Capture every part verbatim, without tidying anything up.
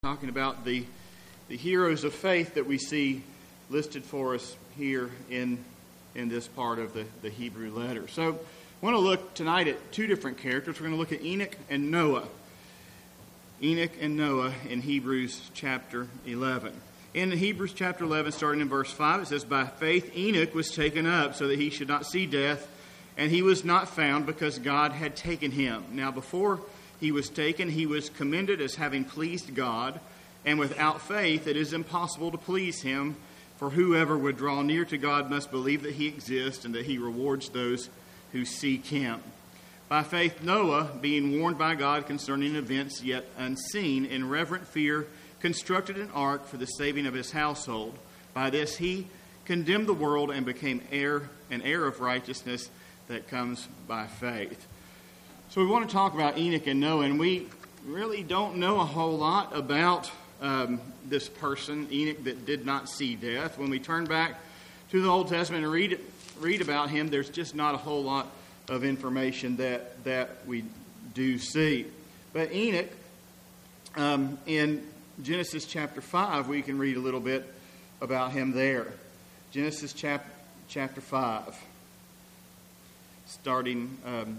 talking about the the heroes of faith that we see listed for us here in in this part of the, the Hebrew letter. So I want to look tonight at two different characters. We're going to look at Enoch and Noah. Enoch and Noah in Hebrews chapter eleven. In Hebrews chapter eleven, starting in verse five, it says, "By faith Enoch was taken up so that he should not see death, and he was not found because God had taken him. Now before he was taken, he was commended as having pleased God, and without faith it is impossible to please him, for whoever would draw near to God must believe that he exists and that he rewards those who seek him. By faith Noah, being warned by God concerning events yet unseen, in reverent fear constructed an ark for the saving of his household. By this he condemned the world and became heir, an heir of righteousness that comes by faith." So we want to talk about Enoch and Noah, and we really don't know a whole lot about um, this person, Enoch, that did not see death. When we turn back to the Old Testament and read read about him, there's just not a whole lot of information that, that we do see. But Enoch, um, in Genesis chapter five, we can read a little bit about him there. Genesis chap- chapter five, starting um,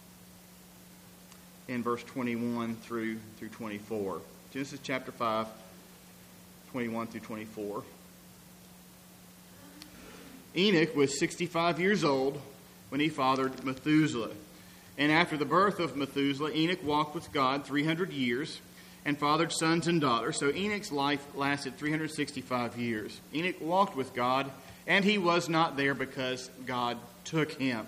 in verse twenty-one through through twenty-four. Genesis chapter five, twenty-one through twenty-four. Enoch was sixty-five years old when he fathered Methuselah. And after the birth of Methuselah, Enoch walked with God three hundred years and fathered sons and daughters. So Enoch's life lasted three hundred sixty-five years. Enoch walked with God, and he was not there because God took him.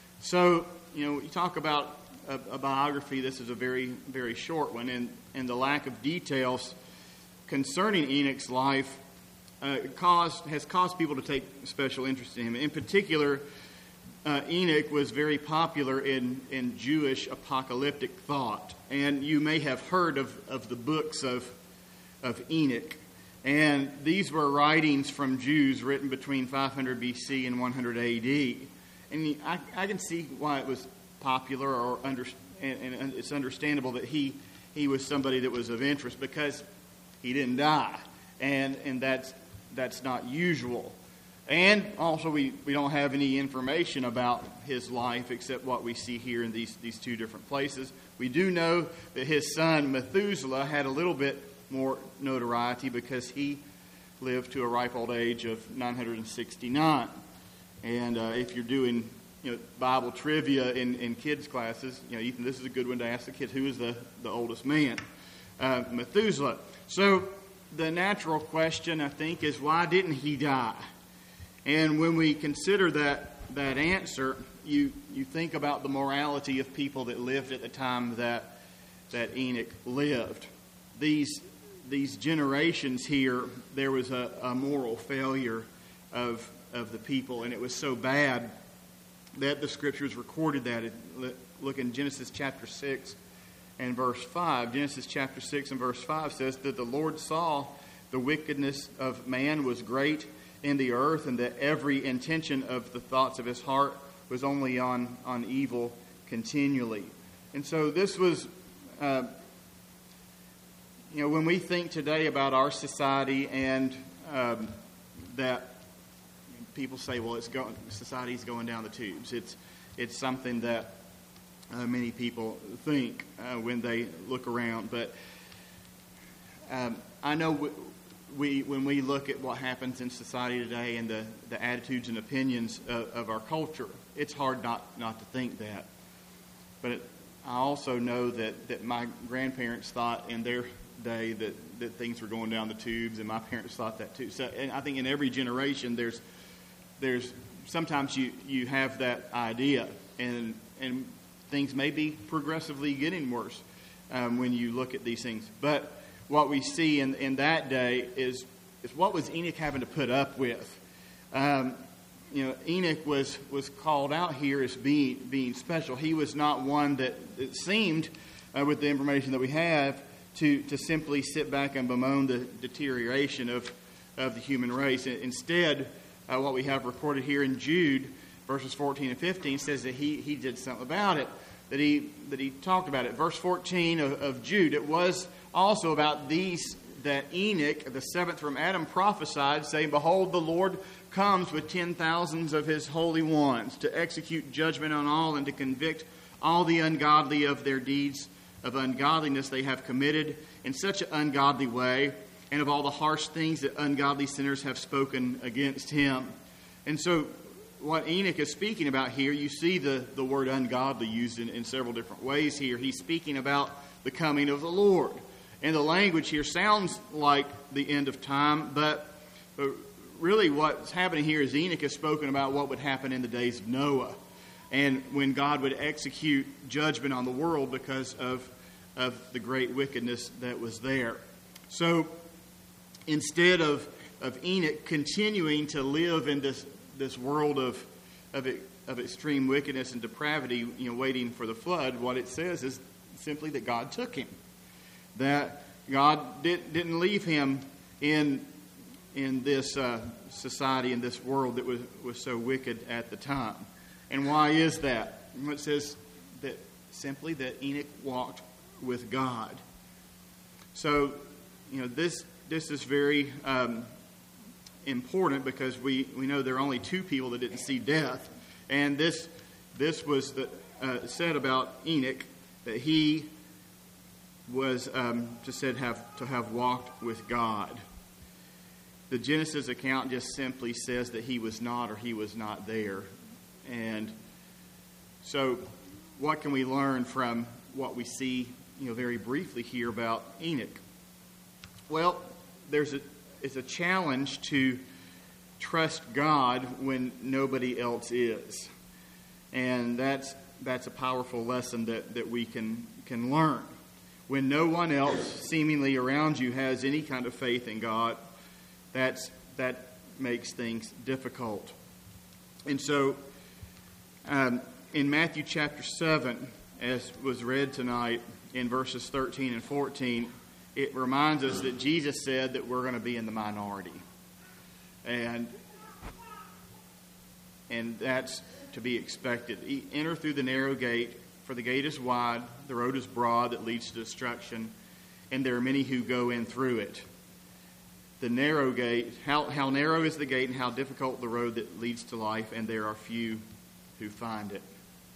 So, you know, you talk about a, a biography. This is a very, very short one, and, and the lack of details concerning Enoch's life uh, caused has caused people to take special interest in him. In particular, Uh, Enoch was very popular in, in Jewish apocalyptic thought. And you may have heard of, of the books of, of Enoch. And these were writings from Jews written between five hundred B C and one hundred A D. And I, I can see why it was popular, or under, and, and it's understandable that he, he was somebody that was of interest because he didn't die. And, and that's, that's not usual. And also, we, we don't have any information about his life except what we see here in these, these two different places. We do know that his son Methuselah had a little bit more notoriety because he lived to a ripe old age of nine hundred sixty-nine. And uh, if you're doing you know Bible trivia in, in kids' classes, you know Ethan, this is a good one to ask the kids: who is the, the oldest man? Uh, Methuselah. So the natural question, I think, is why didn't he die? And when we consider that that answer, you you think about the morality of people that lived at the time that that Enoch lived. These these generations here, there was a, a moral failure of of the people, and it was so bad that the Scriptures recorded that. Look in Genesis chapter six and verse five. Genesis chapter six and verse five says that the Lord saw the wickedness of man was great in the earth, and that every intention of the thoughts of his heart was only on, on evil continually. And so this was, uh, you know, when we think today about our society and um, that people say, well, it's going, society's going down the tubes. It's it's something that uh, many people think uh, when they look around. But um, I know. W- We, when we look at what happens in society today and the, the attitudes and opinions of, of our culture, it's hard not, not to think that. But it, I also know that, that my grandparents thought in their day that, that things were going down the tubes, and my parents thought that too. So, and I think in every generation, there's there's sometimes you, you have that idea, and and things may be progressively getting worse um, when you look at these things. But what we see in, in that day is, is what was Enoch having to put up with. Um, you know, Enoch was, was called out here as being being special. He was not one that it seemed, uh, with the information that we have, to, to simply sit back and bemoan the deterioration of, of the human race. Instead, uh, what we have recorded here in Jude, verses fourteen and fifteen, says that he, he did something about it, that he that he talked about it. Verse fourteen of, of Jude, it was also about these that Enoch, the seventh from Adam, prophesied, saying, "Behold, the Lord comes with ten thousands of his holy ones to execute judgment on all and to convict all the ungodly of their deeds of ungodliness they have committed in such an ungodly way, and of all the harsh things that ungodly sinners have spoken against him." And so what Enoch is speaking about here, you see the, the word ungodly used in, in several different ways here. He's speaking about the coming of the Lord. And the language here sounds like the end of time, but, but really what's happening here is Enoch has spoken about what would happen in the days of Noah, and when God would execute judgment on the world because of, of the great wickedness that was there. So instead of, of Enoch continuing to live in this, this world of, of, of extreme wickedness and depravity, you know, waiting for the flood, what it says is simply that God took him. That God did, didn't leave him in, in this uh, society, in this world that was, was so wicked at the time. And why is that? It says that simply that Enoch walked with God. So, you know, this this is very um, important because we, we know there are only two people that didn't see death. And this this was the, uh, said about Enoch, that he was um, just said have to have walked with God. The Genesis account just simply says that he was not or he was not there. And so what can we learn from what we see, you know, very briefly here about Enoch? Well, there's a it's a challenge to trust God when nobody else is. And that's that's a powerful lesson that, that we can can learn. When no one else seemingly around you has any kind of faith in God, that's that makes things difficult. And so um, in Matthew chapter seven, as was read tonight in verses thirteen and fourteen, it reminds us that Jesus said that we're going to be in the minority. And and that's to be expected. Enter through the narrow gate, for the gate is wide, the road is broad that leads to destruction, and there are many who go in through it. The narrow gate, how, how narrow is the gate and how difficult the road that leads to life, and there are few who find it.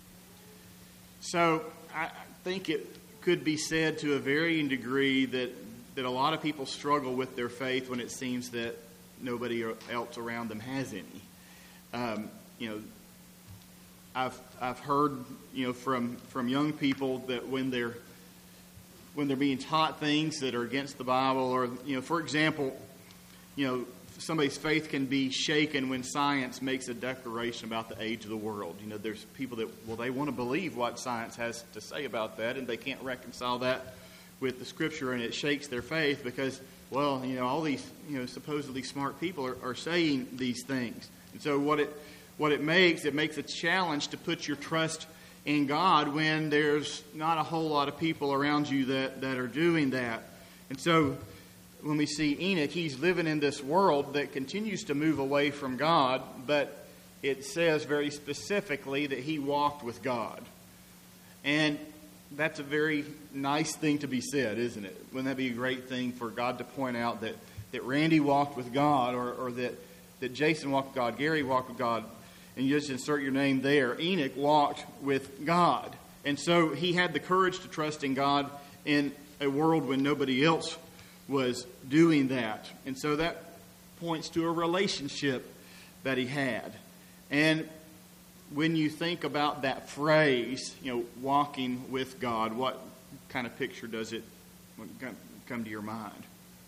So I think it could be said to a varying degree that, that a lot of people struggle with their faith when it seems that nobody else around them has any. Um, you know, I've I've heard, you know, from, from young people that when they're when they're being taught things that are against the Bible, or, you know, for example, you know, somebody's faith can be shaken when science makes a declaration about the age of the world. You know, there's people that, well, they want to believe what science has to say about that, and they can't reconcile that with the Scripture, and it shakes their faith because, well, you know, all these, you know, supposedly smart people are, are saying these things. And so what it what it makes, it makes a challenge to put your trust in God when there's not a whole lot of people around you that, that are doing that. And so when we see Enoch, he's living in this world that continues to move away from God, but it says very specifically that he walked with God. And that's a very nice thing to be said, isn't it? Wouldn't that be a great thing for God to point out that, that Randy walked with God, or, or that, that Jason walked with God, Gary walked with God, and you just insert your name there. Enoch walked with God. And so he had the courage to trust in God in a world when nobody else was doing that. And so that points to a relationship that he had. And when you think about that phrase, you know, walking with God, what kind of picture does it come to your mind?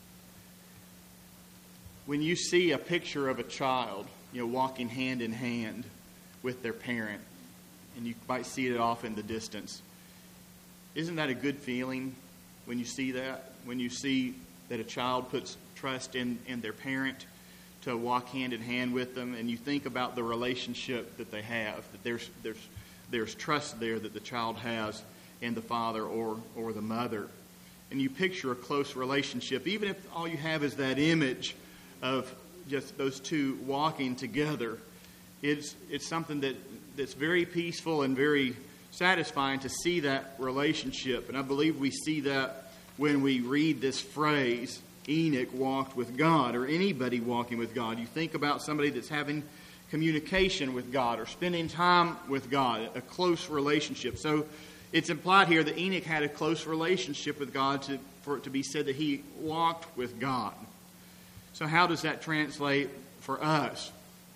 When you see a picture of a child, you know, walking hand in hand with their parent, and you might see it off in the distance, isn't that a good feeling when you see that? When you see that a child puts trust in, in their parent to walk hand in hand with them, and you think about the relationship that they have, that there's there's there's trust there that the child has in the father or or the mother. And you picture a close relationship, even if all you have is that image of just those two walking together. It's it's something that, that's very peaceful and very satisfying to see that relationship. And I believe we see that when we read this phrase Enoch walked with God, or anybody walking with God. You think about somebody that's having communication with God or spending time with God, a close relationship. So it's implied here that Enoch had a close relationship with God to, for it to be said that he walked with God. So how does that translate for us?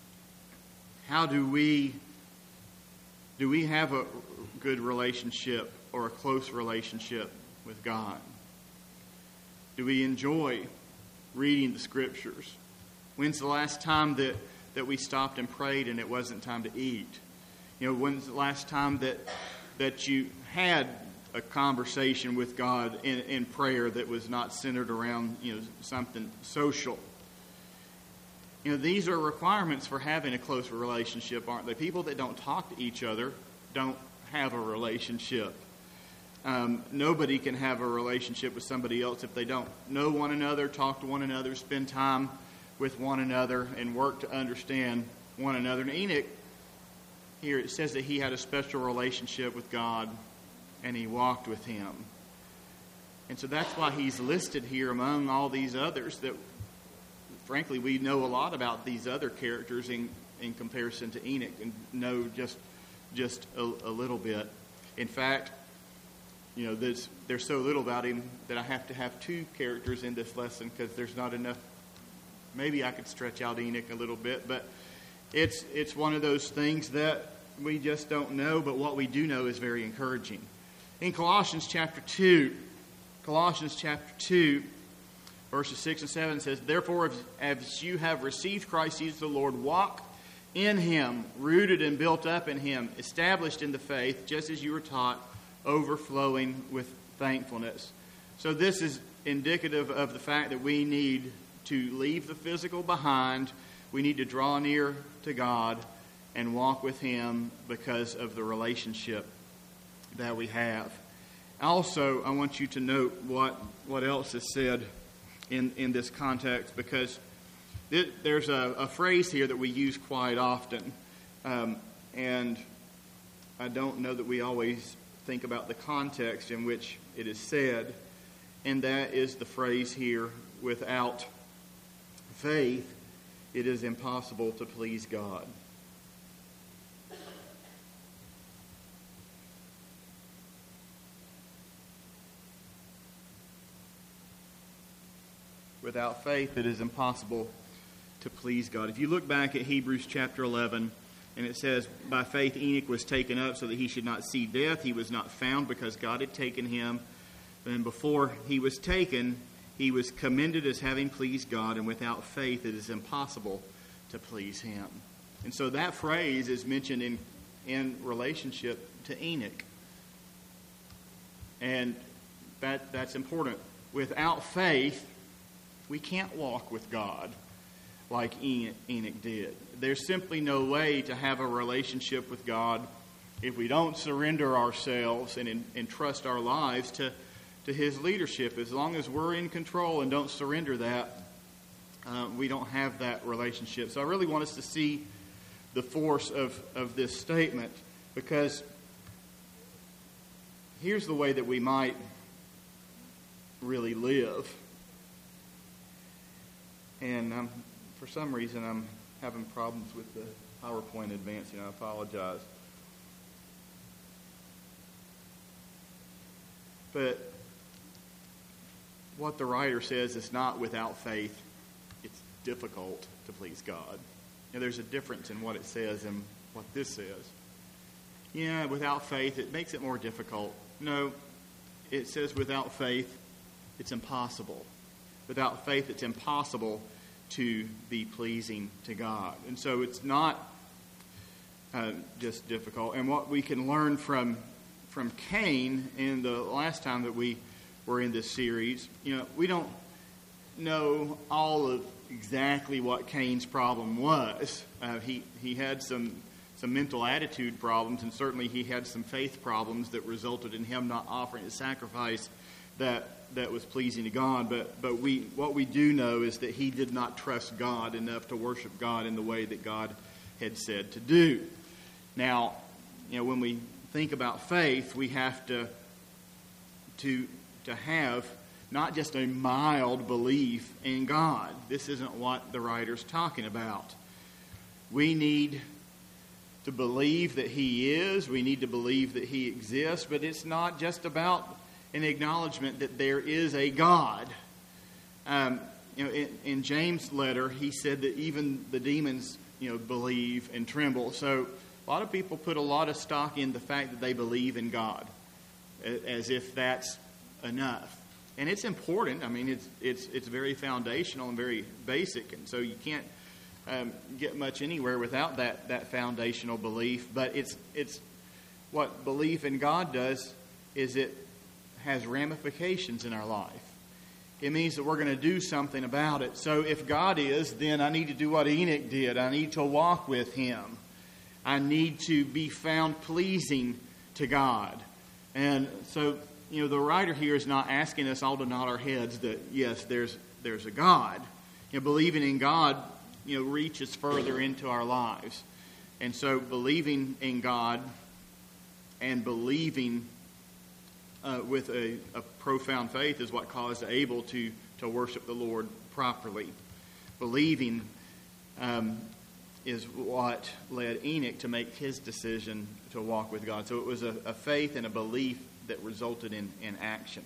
How do we do we have a good relationship or a close relationship with God? Do we enjoy reading the Scriptures? When's the last time that, that we stopped and prayed and it wasn't time to eat? You know, when's the last time that that you had a conversation with God in, in prayer that was not centered around, you know, something social? You know, these are requirements for having a close relationship, aren't they? People that don't talk to each other don't have a relationship. Um, nobody can have a relationship with somebody else if they don't know one another, talk to one another, spend time with one another, and work to understand one another. And Enoch, here it says that he had a special relationship with God and he walked with Him. And so that's why he's listed here among all these others that, frankly, we know a lot about these other characters in, in comparison to Enoch and know just just a, a little bit. In fact, you know, there's, there's so little about him that I have to have two characters in this lesson because there's not enough. Maybe I could stretch out Enoch a little bit, but it's it's one of those things that we just don't know, but what we do know is very encouraging. In Colossians chapter two, Colossians chapter two, verses six and seven says, "Therefore, as you have received Christ Jesus the Lord, walk in Him, rooted and built up in Him, established in the faith, just as you were taught, overflowing with thankfulness." So this is indicative of the fact that we need to leave the physical behind. We need to draw near to God and walk with Him because of the relationship that we have. Also, I want you to note what, what else is said in, in this context, because it, there's a, a phrase here that we use quite often, um, and I don't know that we always think about the context in which it is said, and that is the phrase here, "Without faith, it is impossible to please God." Without faith, it is impossible to please God. If you look back at Hebrews chapter eleven, and it says, "By faith Enoch was taken up so that he should not see death. He was not found because God had taken him. And before he was taken, he was commended as having pleased God. And without faith, it is impossible to please Him." And so that phrase is mentioned in, in relationship to Enoch. And that that's important. Without faith, we can't walk with God like Enoch, Enoch did. There's simply no way to have a relationship with God if we don't surrender ourselves and en- entrust our lives to, to His leadership. As long as we're in control and don't surrender that, uh, we don't have that relationship. So I really want us to see the force of, of this statement, because here's the way that we might really live. And um, for some reason, I'm having problems with the PowerPoint advancing. I apologize. But what the writer says is not without faith. It's difficult to please God. Now, there's a difference in what it says and what this says. Yeah, without faith, it makes it more difficult. No, it says without faith, it's impossible. Without faith, it's impossible to be pleasing to God. And so it's not uh, just difficult. And what we can learn from from Cain in the last time that we were in this series, you know, we don't know all of exactly what Cain's problem was. Uh, he he had some some mental attitude problems, and certainly he had some faith problems that resulted in him not offering a sacrifice that that was pleasing to God. But but we what we do know is that he did not trust God enough to worship God in the way that God had said to do. Now, you know, when we think about faith, we have to to to have not just a mild belief in God. This isn't what the writer's talking about. We need to believe that He is. We need to believe that He exists. But it's not just about an acknowledgement that there is a God. Um, you know, in, in James' letter, he said that even the demons, you know, believe and tremble. So a lot of people put a lot of stock in the fact that they believe in God, as if that's enough. And it's important. I mean, it's it's it's very foundational and very basic, and so you can't um, get much anywhere without that that foundational belief. But it's it's what belief in God does is it has ramifications in our life. It means that we're going to do something about it. So if God is, then I need to do what Enoch did. I need to walk with Him. I need to be found pleasing to God. And so, you know, the writer here is not asking us all to nod our heads that, yes, there's there's a God. You know, believing in God, you know, reaches further into our lives. And so believing in God and believing uh, with a, a profound faith is what caused Abel to, to worship the Lord properly. Believing um, is what led Enoch to make his decision to walk with God. So it was a, a faith and a belief that resulted in, in action.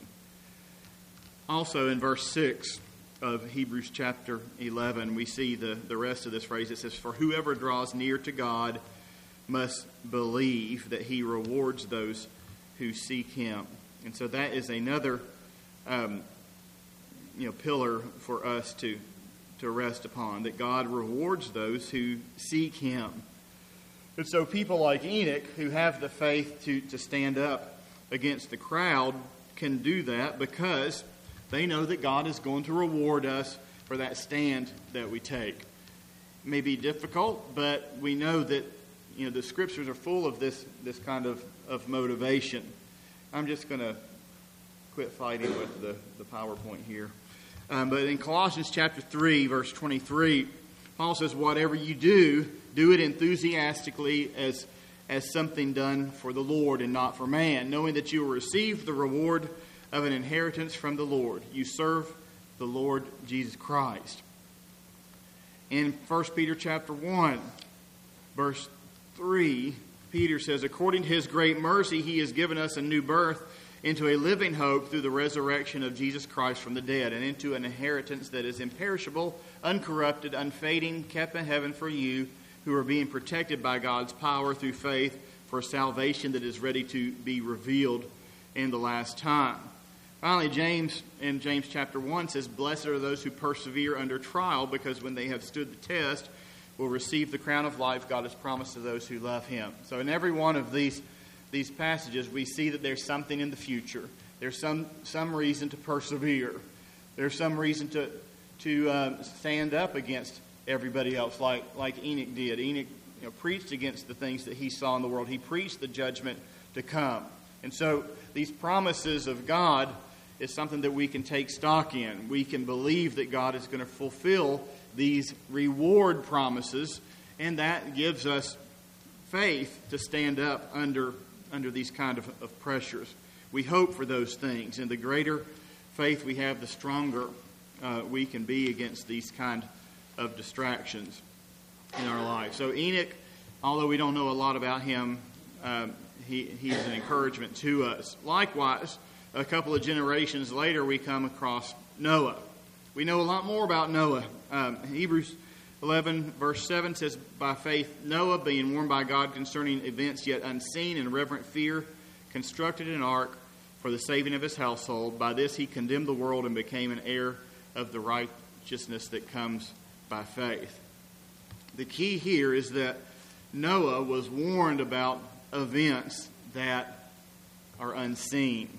Also in verse six of Hebrews chapter eleven, we see the, the rest of this phrase. It says, "For whoever draws near to God must believe that He rewards those who seek Him." And so that is another um, you know, pillar for us to, to rest upon, that God rewards those who seek Him. And so people like Enoch, who have the faith to, to stand up against the crowd, can do that because they know that God is going to reward us for that stand that we take. It may be difficult, but we know that, you know, the Scriptures are full of this, this kind of, of motivation. I'm just going to quit fighting with the, the PowerPoint here. Um, but in Colossians chapter three, verse twenty-three, Paul says, "Whatever you do, do it enthusiastically as, as something done for the Lord and not for man, knowing that you will receive the reward of an inheritance from the Lord. You serve the Lord Jesus Christ." In First Peter chapter one, verse three, Peter says, "According to His great mercy, He has given us a new birth into a living hope through the resurrection of Jesus Christ from the dead, and into an inheritance that is imperishable, uncorrupted, unfading, kept in heaven for you, who are being protected by God's power through faith for salvation that is ready to be revealed in the last time." Finally, James, in James chapter one, says, "Blessed are those who persevere under trial, because when they have stood the test, will receive the crown of life God has promised to those who love Him." So in every one of these, these passages, we see that there's something in the future. There's some, some reason to persevere. There's some reason to, to um, stand up against everybody else, like, like Enoch did. Enoch, you know, preached against the things that he saw in the world. He preached the judgment to come. And so these promises of God is something that we can take stock in. We can believe that God is going to fulfill these reward promises, and that gives us faith to stand up under, under these kind of, of pressures. We hope for those things, and the greater faith we have, the stronger uh, we can be against these kind of distractions in our life. So Enoch, although we don't know a lot about him, um, he, he's an encouragement to us. Likewise, a couple of generations later, we come across Noah. We know a lot more about Noah. Um, Hebrews eleven, verse seven says, "By faith Noah, being warned by God concerning events yet unseen, in reverent fear, constructed an ark for the saving of his household. By this he condemned the world and became an heir of the righteousness that comes by faith." The key here is that Noah was warned about events that are unseen.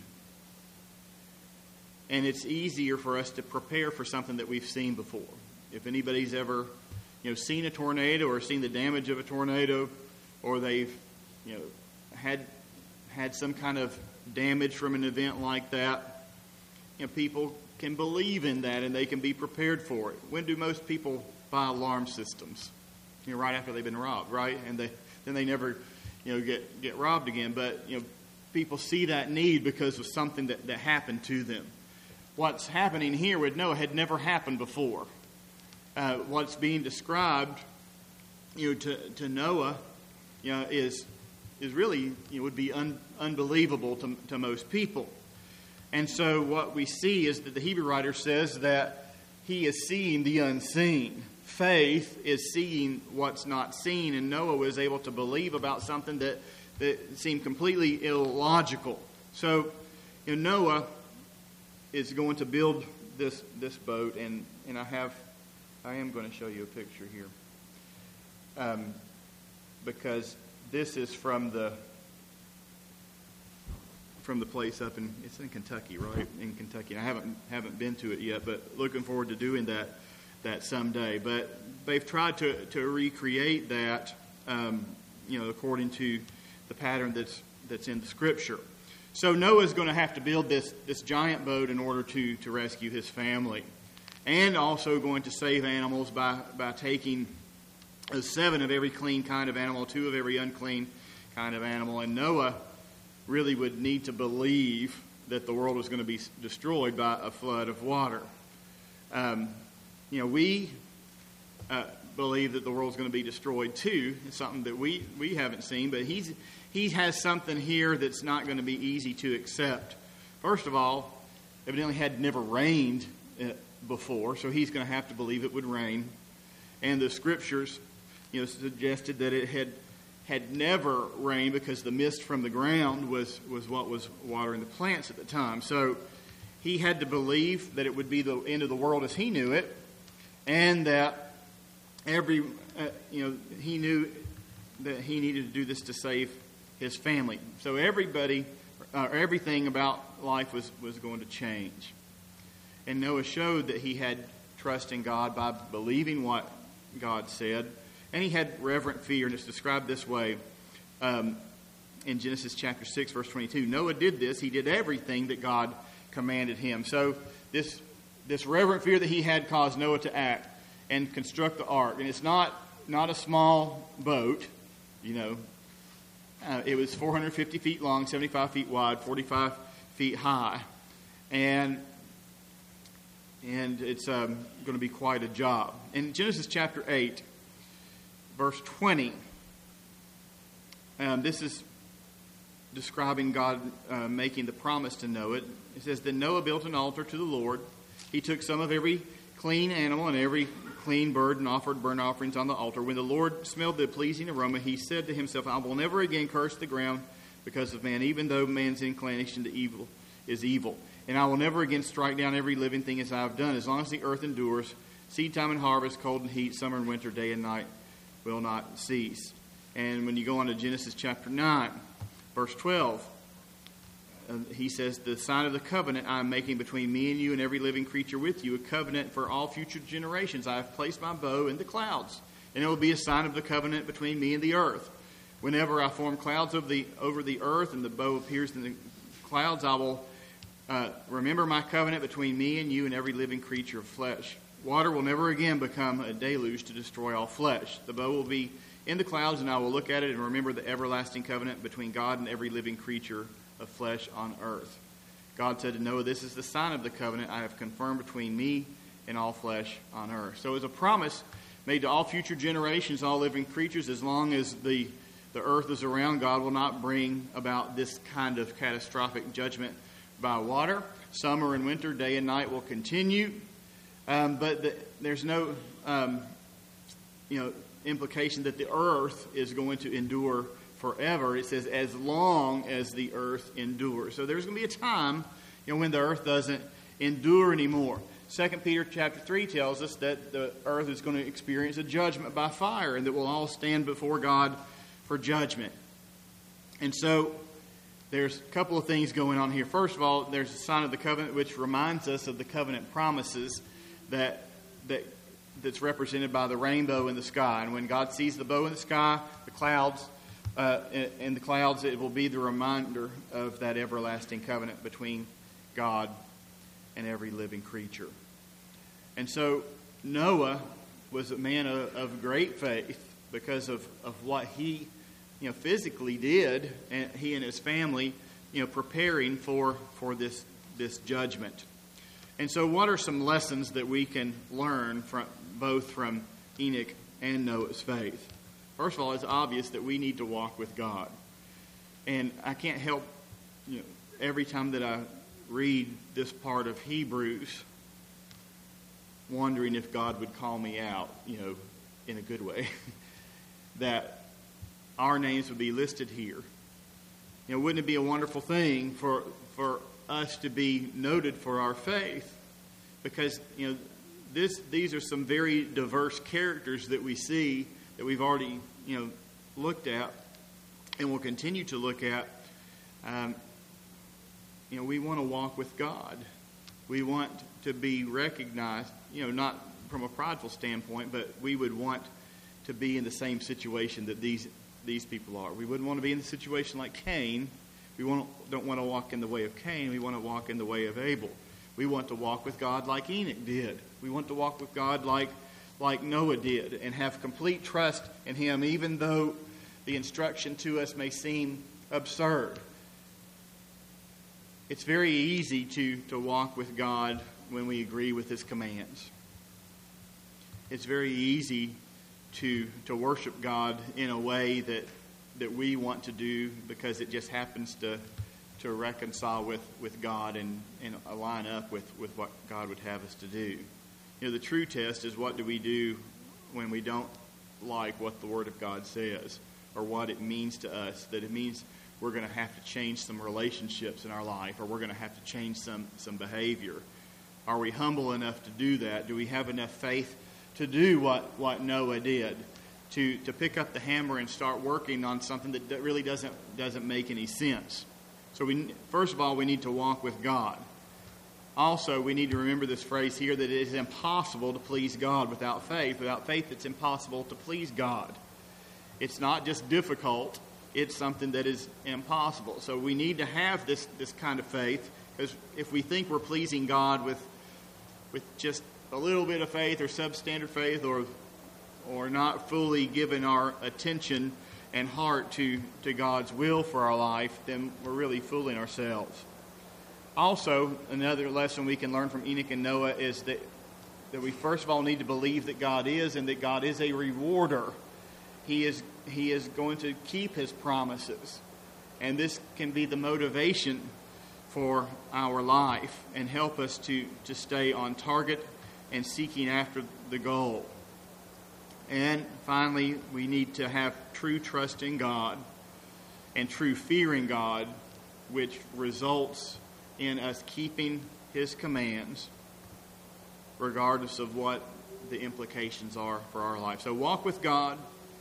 And it's easier for us to prepare for something that we've seen before. If anybody's ever, you know, seen a tornado or seen the damage of a tornado, or they've, you know, had had some kind of damage from an event like that, you know, people can believe in that and they can be prepared for it. When do most people buy alarm systems? You know, right after they've been robbed, right? And they then they never, you know, get get robbed again. But you know, people see that need because of something that, that happened to them. what's happening here with Noah had never happened before. Uh, what's being described, you know, to, to Noah, you know, is is really, you know, would be un, unbelievable to, to most people. And so what we see is that the Hebrew writer says that he is seeing the unseen. Faith is seeing what's not seen, and Noah was able to believe about something that, that seemed completely illogical. So, you know, Noah is going to build this this boat, and, and I have I am going to show you a picture here, um, because this is from the from the place up in it's in Kentucky, right? In Kentucky, and I haven't haven't been to it yet, but looking forward to doing that that someday. But they've tried to to recreate that, um, you know, according to the pattern that's that's in the Scripture. So Noah's going to have to build this this giant boat in order to to rescue his family, and also going to save animals by by taking seven of every clean kind of animal, two of every unclean kind of animal. And Noah really would need to believe that the world was going to be destroyed by a flood of water. Um, you know, we uh, believe that the world's going to be destroyed too. It's something that we, we haven't seen, but he's he has something here that's not going to be easy to accept. First of all, evidently had never rained before, so he's going to have to believe it would rain. And the Scriptures, you know, suggested that it had had never rained because the mist from the ground was, was what was watering the plants at the time. So he had to believe that it would be the end of the world as he knew it, and that every, uh, you know, he knew that he needed to do this to save his family. So everybody, uh, everything about life was, was going to change. And Noah showed that he had trust in God by believing what God said. And he had reverent fear, and it's described this way um, in Genesis chapter six, verse twenty-two. Noah did this. He did everything that God commanded him. So this this reverent fear that he had caused Noah to act and construct the ark. And it's not, not a small boat, you know. Uh, it was four hundred fifty feet long, seventy-five feet wide, forty-five feet high. And, and it's um, going to be quite a job. In Genesis chapter eight, verse twenty, um, this is describing God uh, making the promise to Noah. It says, Then Noah built an altar to the Lord. He took some of every clean animal and every clean bird and offered burnt offerings on the altar. When the Lord smelled the pleasing aroma, he said to himself, I will never again curse the ground because of man, even though man's inclination to evil is evil. And I will never again strike down every living thing as I have done. As long as the earth endures, seed time and harvest, cold and heat, summer and winter, day and night will not cease. And when you go on to Genesis chapter nine, verse twelve, uh, he says, The sign of the covenant I am making between me and you and every living creature with you, a covenant for all future generations. I have placed my bow in the clouds, and it will be a sign of the covenant between me and the earth. Whenever I form clouds of the, over the earth and the bow appears in the clouds, I will uh, remember my covenant between me and you and every living creature of flesh. Water will never again become a deluge to destroy all flesh. The bow will be in the clouds, and I will look at it and remember the everlasting covenant between God and every living creature of flesh on earth. God said to Noah, This is the sign of the covenant I have confirmed between me and all flesh on earth. So it was a promise made to all future generations, all living creatures. As long as the, the earth is around, God will not bring about this kind of catastrophic judgment by water. Summer and winter, day and night will continue. Um, but the, there's no, um, you know, implication that the earth is going to endure forever. It says, as long as the earth endures. So there's going to be a time, you know, when the earth doesn't endure anymore. Second Peter chapter three tells us that the earth is going to experience a judgment by fire, and that we'll all stand before God for judgment. And so there's a couple of things going on here. First of all, there's a sign of the covenant, which reminds us of the covenant promises that that that's represented by the rainbow in the sky. And when God sees the bow in the sky, the clouds, uh, in, in the clouds, it will be the reminder of that everlasting covenant between God and every living creature. And so Noah was a man of, of great faith because of, of what he, you know, physically did, and he and his family, you know, preparing for for this this judgment. And so what are some lessons that we can learn from both from Enoch and Noah's faith? First of all, it's obvious that we need to walk with God. And I can't help, you know, every time that I read this part of Hebrews, wondering if God would call me out, you know, in a good way, that our names would be listed here. You know, wouldn't it be a wonderful thing for for us to be noted for our faith? Because, you know, this these are some very diverse characters that we see that we've already, you know, looked at and will continue to look at. Um, you know, we want to walk with God. We want to be recognized, you know, not from a prideful standpoint, but we would want to be in the same situation that these these people are. We wouldn't want to be in a situation like Cain. We want, don't want to walk in the way of Cain. We want to walk in the way of Abel. We want to walk with God like Enoch did. We want to walk with God like, like Noah did and have complete trust in Him, even though the instruction to us may seem absurd. It's very easy to, to walk with God when we agree with His commands. It's very easy to to worship God in a way that that we want to do because it just happens to to reconcile with, with God and, and align up with, with what God would have us to do. You know, the true test is, what do we do when we don't like what the Word of God says or what it means to us, that it means we're going to have to change some relationships in our life, or we're going to have to change some, some behavior. Are we humble enough to do that? Do we have enough faith to do what, what Noah did, to, to pick up the hammer and start working on something that, that really doesn't doesn't make any sense? So we first of all, we need to walk with God. Also, we need to remember this phrase here, that it is impossible to please God without faith. Without faith, it's impossible to please God. It's not just difficult, it's something that is impossible. So we need to have this, this kind of faith, because if we think we're pleasing God with with just a little bit of faith or substandard faith, or or not fully giving our attention and heart to, to God's will for our life, then we're really fooling ourselves. Also, another lesson we can learn from Enoch and Noah is that, that we first of all need to believe that God is, and that God is a rewarder. He is, he is going to keep His promises. And this can be the motivation for our life and help us to, to stay on target and seeking after the goal. And finally, we need to have true trust in God and true fear in God, which results in us keeping His commands regardless of what the implications are for our life. So walk with God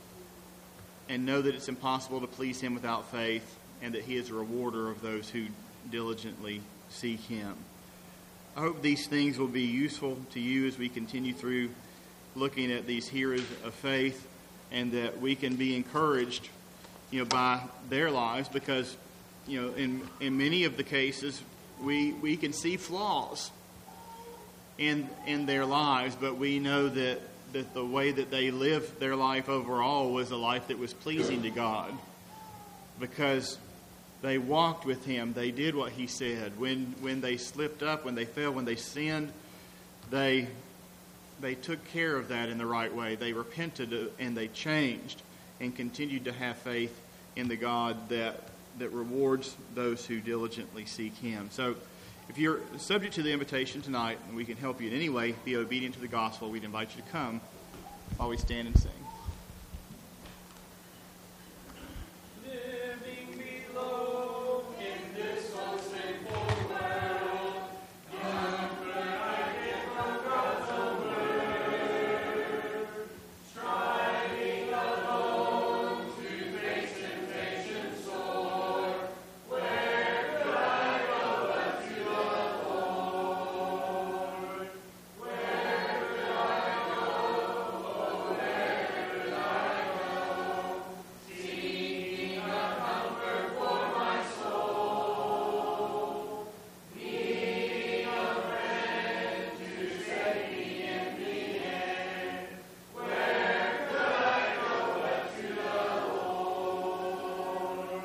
and know that it's impossible to please Him without faith, and that He is a rewarder of those who diligently seek Him. I hope these things will be useful to you as we continue through looking at these heroes of faith, and that we can be encouraged, you know, by their lives, because, you know, in in many of the cases we we can see flaws in in their lives, but we know that that the way that they lived their life overall was a life that was pleasing to God, because they walked with Him. They did what He said. When when they slipped up, when they fell, when they sinned, they they took care of that in the right way. They repented and they changed and continued to have faith in the God that that rewards those who diligently seek Him. So if you're subject to the invitation tonight and we can help you in any way be obedient to the gospel, we'd invite you to come while we stand and sing.